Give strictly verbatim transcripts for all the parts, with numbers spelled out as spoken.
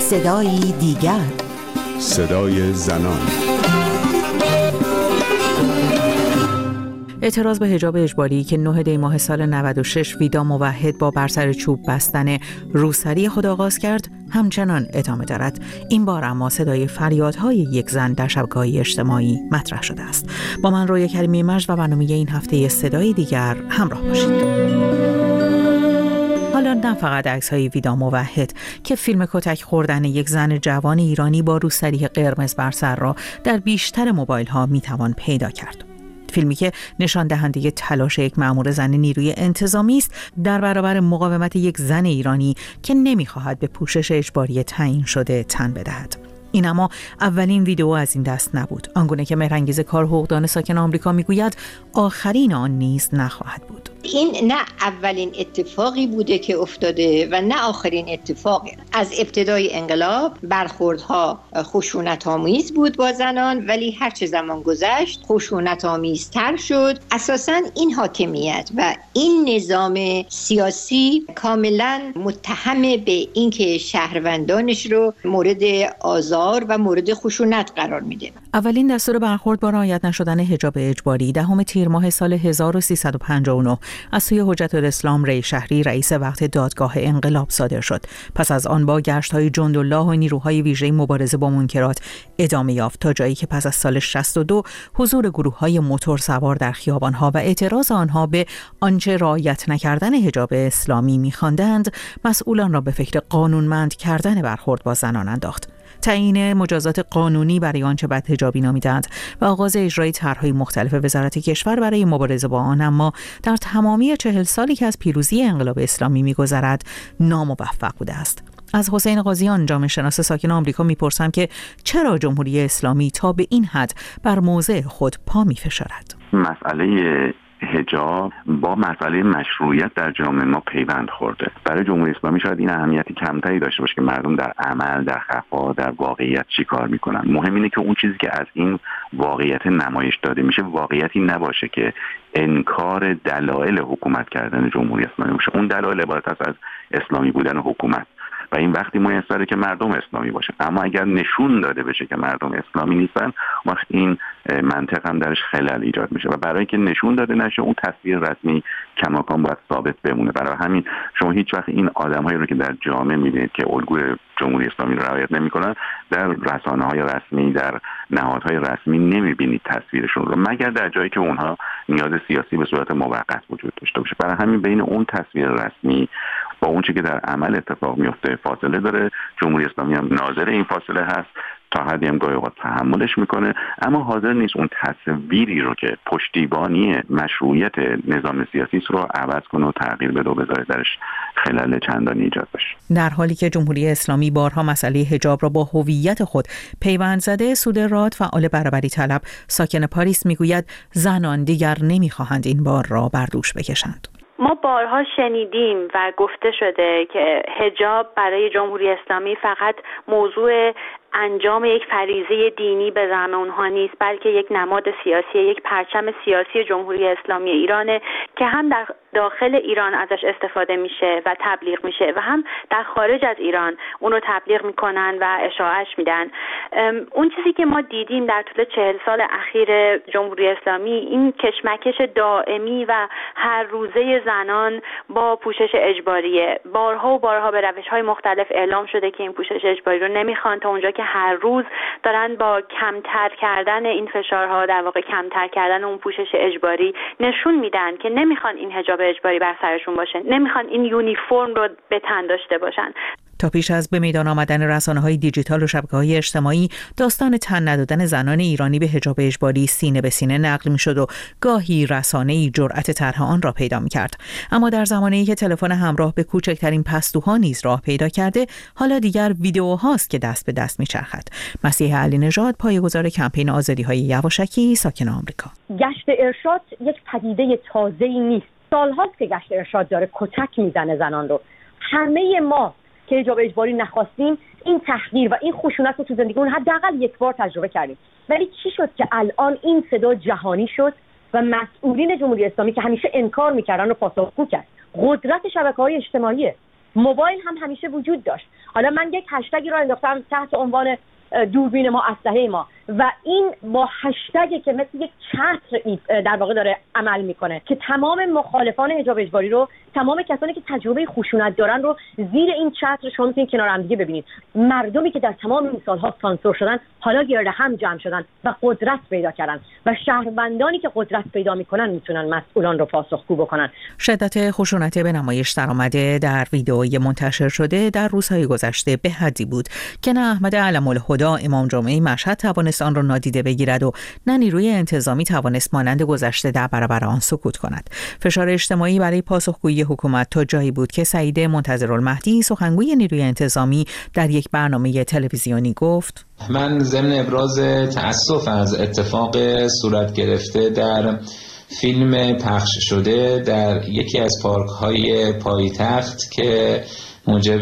صدای دیگر، صدای زنان. اعتراض به حجاب اجباری که نه دی ماه سال نود و شش ویدا موحد با بر سر چوب بستن روسری خود آغاز کرد همچنان ادامه دارد. این بار اما صدای فریادهای یک زن در شبکه‌های اجتماعی مطرح شده است. با من رویا کریمی مجد و برنامه این هفته صدای دیگر همراه باشید. حالا نه فقط عکس‌های ویدا موحد که فیلم کتک خوردن یک زن جوان ایرانی با روسری قرمز بر سر را در بیشتر موبایل‌ها می‌توان پیدا کرد. فیلمی که نشان دهنده تلاش یک مأمور زن نیروی انتظامی است در برابر مقاومت یک زن ایرانی که نمی‌خواهد به پوشش اجباری تعیین شده تن بدهد. این اما اولین ویدئو از این دست نبود. آنگونه که مهرانگیز کار حقوقدان ساکن آمریکا میگوید آخرین آن نیز نخواهد بود. این نه اولین اتفاقی بوده که افتاده و نه آخرین اتفاقی. از ابتدای انقلاب برخوردها خشونت‌آمیز بود با زنان، ولی هر چه زمان گذشت خشونت‌آمیزتر شد. اساساً این حاکمیت و این نظام سیاسی کاملاً متهم به اینکه شهروندانش رو مورد آزار و مورد خشونت قرار میده. اولین دستور برخورد با رعایت نشدن حجاب اجباری دهم تیر ماه سال هزار و سیصد و پنجاه و نه از سوی حجت الاسلام ری شهری رئیس وقت دادگاه انقلاب صادر شد. پس از آن با گشت‌های جندالله و نیروهای ویژه مبارزه با منکرات ادامه یافت تا جایی که پس از سال شصت و دو حضور گروه‌های موتور سوار در خیابان‌ها و اعتراض آنها به آنچه رعایت نکردن حجاب اسلامی می‌خواندند مسئولان را به فکر قانونمند کردن برخورد با زنان انداخت. تعیین مجازات قانونی برای آنچه بدحجابی نامیدند و آغاز اجرای طرح‌های مختلف وزارت کشور برای مبارزه با آن، اما در تمامی چهل سالی که از پیروزی انقلاب اسلامی می‌گذرد ناموفق بوده است. از حسین قاضیان جامعه شناس ساکن آمریکا می‌پرسم که چرا جمهوری اسلامی تا به این حد بر موضع خود پا می‌فشارد؟ مسئله حجاب با مسئله مشروعیت در جامعه ما پیوند خورده. برای جمهوری اسلامی شاید این اهمیتی کمتری داشته باشه که مردم در عمل، در خفا، در واقعیت چی کار میکنن. مهم اینه که اون چیزی که از این واقعیت نمایش داده میشه واقعیتی نباشه که انکار دلایل حکومت کردن جمهوری اسلامی باشه. اون دلایل عبارت است از اسلامی بودن حکومت و این وقتی میسره که مردم اسلامی باشه. اما اگر نشون داده بشه که مردم اسلامی نیستن، وقت این منطق هم درش خلل ایجاد میشه و برای که نشون داده نشه اون تصویر رسمی کماکان باید ثابت بمونه. برای همین شما هیچ وقت این آدمایی رو که در جامعه میبینید که الگوی جمهوری اسلامی رو رعایت نمیکنن در رسانه‌های رسمی، در نهادهای رسمی نمیبینید تصویرشون رو، مگر در جایی که اونها نیاز سیاسی به صورت موقت وجود داشته باشه. برای همین بین اون تصویر رسمی با اون چیزی که در عمل اتفاق میفته فاصله داره. جمهوری اسلامی هم ناظر این فاصله هست، تا حدی هم گاهی اوقات تحملش میکنه، اما حاضر نیست اون تصویری رو که پشتیبانی مشروعیت نظام سیاسی رو عوض کنه و تغییر بده و بذاره درش خلل چندانی ایجاد بشه. در حالی که جمهوری اسلامی بارها مسئله حجاب را با هویت خود پیوند زده، سود راد فعال برابری طلب ساکن پاریس میگوید زنان دیگر نمیخواهند این بار را بر دوش بکشند. ما بارها شنیدیم و گفته شده که حجاب برای جمهوری اسلامی فقط موضوع انجام یک فریضه دینی به زعم اونها نیست، بلکه یک نماد سیاسی، یک پرچم سیاسی جمهوری اسلامی ایرانه که هم در داخل ایران ازش استفاده میشه و تبلیغ میشه و هم در خارج از ایران اون رو تبلیغ میکنن و اشاعهش میدن. اون چیزی که ما دیدیم در طول چهل سال اخیر جمهوری اسلامی این کشمکش دائمی و هر روزه زنان با پوشش اجباریه. بارها و بارها به روش‌های مختلف اعلام شده که این پوشش اجباری رو نمیخوان، تا اونجا که هر روز دارن با کمتر کردن این فشارها، در واقع کمتر کردن اون پوشش اجباری نشون میدن که نمیخوان این حجاب اجباری بر سرشون باشه، نمیخوان این یونیفرم رو به تن داشته باشن. تا پیش از به میدان آمدن رسانه‌های دیجیتال و شبکه‌های اجتماعی، داستان تن ندادن زنان ایرانی به حجاب اجباری سینه به سینه نقل می‌شد و گاهی رسانه‌ای جرأت طرح آن را پیدا می‌کرد. اما در زمانه‌ای که تلفن همراه به کوچکترین پستوها نیز راه پیدا کرده، حالا دیگر ویدئوهاست که دست به دست می‌چرخد. مسیح علی نژاد، پایه‌گذار کمپین آزادی‌های یواشکی ساکن آمریکا. گشت ارشاد یک پدیده تازه‌ای نیست. سال‌هاست که گشت ارشاد داره کتک میزنه زنان رو. همه ما که حجاب اجباری نخواستیم این تحقیر و این خشونت رو تو زندگیمون حداقل یک بار تجربه کردیم، ولی چی شد که الان این صدا جهانی شد و مسئولین جمهوری اسلامی که همیشه انکار میکردن رو پاسخگو کرد؟ قدرت شبکه‌های اجتماعی. موبایل هم همیشه وجود داشت. حالا من یک هشتگی را انداختم تحت عنوان دوربین ما، اسلحه ما، و این با هشتگی که مثل یک چتر در واقع داره عمل میکنه که تمام مخالفان حجاب اجباری رو، تمام کسانی که تجربه خشونت دارن رو زیر این چتر شما میتونید کنار هم دیگه ببینید. مردمی که در تمام این سالها سانسور شدن حالا گرد هم جمع شدن و قدرت پیدا کردن و شهروندانی که قدرت پیدا میکنن میتونن مسئولان رو پاسخگو بکنن. شدت خشونت به نمایش درآمده در ویدئوی منتشر شده در روزهای گذشته به حدی بود که نه احمد علم الهدا امام جمعه مشهد توانست آن را نادیده بگیرد و نه نیروی انتظامی توانست مانند گذشته در برابر آن سکوت کند. فشار اجتماعی برای پاسخگویی حکومت تا جایی بود که سعید منتظرالمهدی، سخنگوی نیروی انتظامی، در یک برنامه تلویزیونی گفت: من ضمن ابراز تأسف از اتفاق صورت گرفته در فیلم پخش شده در یکی از پارک‌های پایتخت که موجب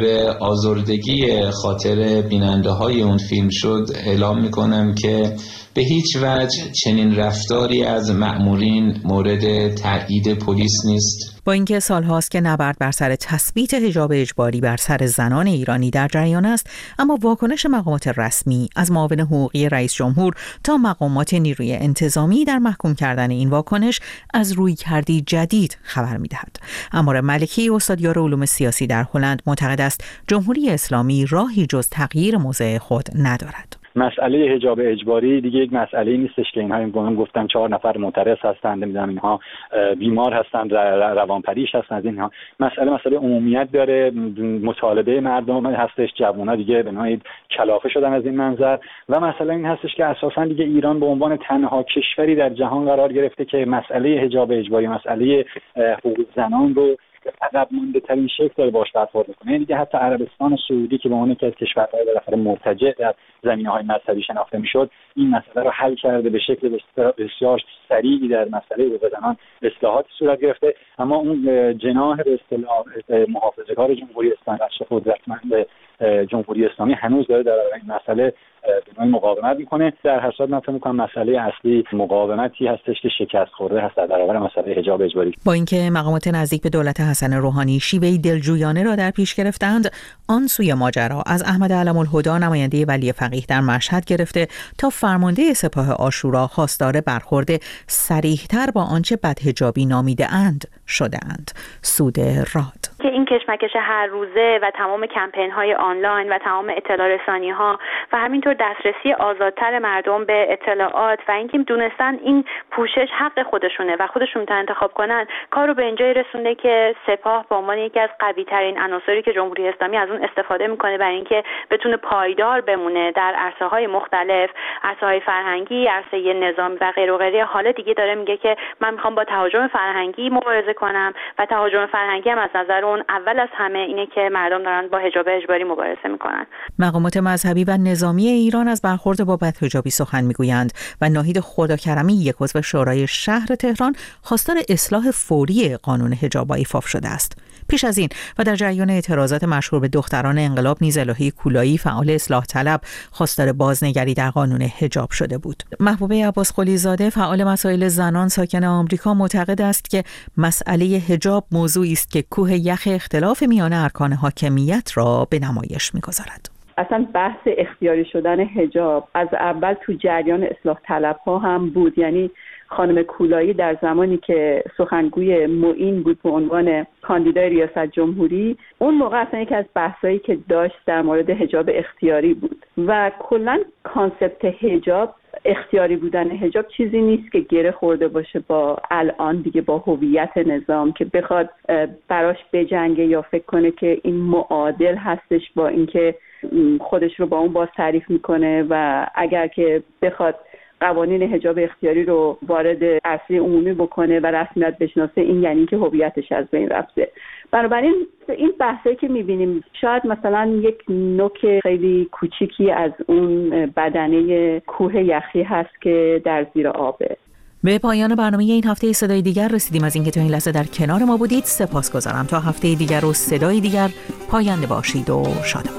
آزردگی خاطر بیننده‌های اون فیلم شد اعلام می‌کنم که به هیچ وجه چنین رفتاری از مأمورین مورد تایید پلیس نیست. با اینکه سالهاست که نبرد بر سر تثبیت حجاب اجباری بر سر زنان ایرانی در جریان است، اما واکنش مقامات رسمی از معاون حقوقی رئیس جمهور تا مقامات نیروی انتظامی در محکوم کردن این واکنش از رویکردی جدید خبر می‌دهد. امار ملکی، استادیار علوم سیاسی در هلند، معتقد است جمهوری اسلامی راهی جز تغییر موضع خود ندارد. مسئله حجاب اجباری دیگه یک مسئله نیستش که اینها هم گفتن چهار نفر معترض هستند، نمیدونم اینها بیمار هستند، روانپریش هستند. اینها مسئله مسئله عمومیت داره، مطالبه مردم هستش، جوونا دیگه به نوعی کلافه شدن از این منظر و مسئله این هستش که اساسا دیگه ایران به عنوان تنها کشوری در جهان قرار گرفته که مسئله حجاب اجباری، مسئله حقوق زنان رو عقب مونده ترین شکل داره باش برخورد میکنه. یعنی دیگه حتی عربستان سعودی که به عنوان یکی از کشورهای بالاخره مرتجع در زمینه‌های مذهبی شناخته میشد، این مسئله رو حل کرده، به شکل بسیار سریعی در مسئله حقوق زنان اصلاحات صورت گرفته. اما اون جناح به اصطلاح محافظه‌کار جمهوری اسلامی، بخش قدرتمند جمهوری اسلامی هنوز داره در این مسئله به نوعی مقاومت میکنه. در هر صورت من فکر می‌کنم مسئله اصلی مقاومتی هستش که شکست خورده هست در برابر مسئله حجاب اجباری. با اینکه مقامات نزدیک به دولت حسن روحانی شیوهی دلجویانه را در پیش گرفتند، آن سوی ماجرا از احمد علم الهدا، نماینده ولی فقیه در مشهد گرفته تا فرمانده سپاه عاشورا خواستار برخورد صریح‌تر با آنچه بدحجابی نامیده اند شده‌اند. سود راد که این کشمکش هر روزه و تمام کمپین‌های آنلاین و تمام اطلاع رسانی‌ها و همینطور دسترسی آزادتر مردم به اطلاعات و اینکه دونستن این پوشش حق خودشونه و خودشون میتونن انتخاب کنن، کارو به اینجای رسونده که سپاه به عنوان یکی از قوی‌ترین عناصری که جمهوری اسلامی از اون استفاده میکنه برای اینکه بتونه پایدار بمونه در عرصه‌های مختلف، عرصه‌های فرهنگی، عرصه نظامی و غیر و غیره. حالا دیگه داره میگه که من میخوام با تهاجم فرهنگی مبارزه کنم و تهاجم فرهنگی هم از نظر اون اول از همه اینه که مردم دارن با حجاب اجباری مبارزه میکنن. مقامات مذهبی و نظامی ایران از برخورد با بدحجابی سخن میگویند و ناهید خداکرمی، یک عضو شورای شهر تهران، خواستار اصلاح فوری قانون حجاب ایفاف شده است. پیش از این و در جریان اعتراضات مشهور به دختران انقلاب نیز الهی کولایی، فعال اصلاح طلب، خواستار بازنگری در قانون حجاب شده بود. محبوبه عباس قلی زاده، فعال مسائل زنان ساکن آمریکا، معتقد است که مسئله حجاب موضوعی است که کوه یخ اختلاف میان ارکان حاکمیت را به نمایش می‌گذارد. اصلا بحث اختیاری شدن حجاب از اول تو جریان اصلاح طلب ها هم بود. یعنی خانم کولایی در زمانی که سخنگوی معین بود به عنوان کاندیدای ریاست جمهوری، اون موقع اصلا یکی از بحثایی که داشت در مورد حجاب اختیاری بود و کلا کانسپت حجاب، اختیاری بودن حجاب چیزی نیست که گره خورده باشه با الان دیگه با هویت نظام که بخواد براش بجنگه یا فکر کنه که این معادل هستش با اینکه خودش رو با اون باز تعریف میکنه و اگر که بخواد قوانین حجاب اختیاری رو وارد عرصه عمومی بکنه و رسمیت بشناسه، این یعنی که هویتش از بین رفته. بنابراین این بحثایی که میبینیم شاید مثلا یک نوک خیلی کوچیکی از اون بدنه کوه یخی هست که در زیر آبه. به پایان برنامه این هفته صدای دیگر رسیدیم. از اینکه تا این لحظه در کنار ما بودید سپاسگزارم. تا هفته دیگر و صدای دیگر پاینده باشید و شادمان.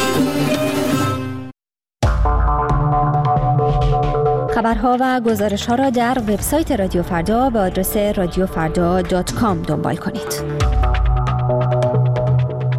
خبرها و گزارش‌ها را در وبسایت رادیو فردا به آدرس رادیو فردا دات کام دنبال کنید.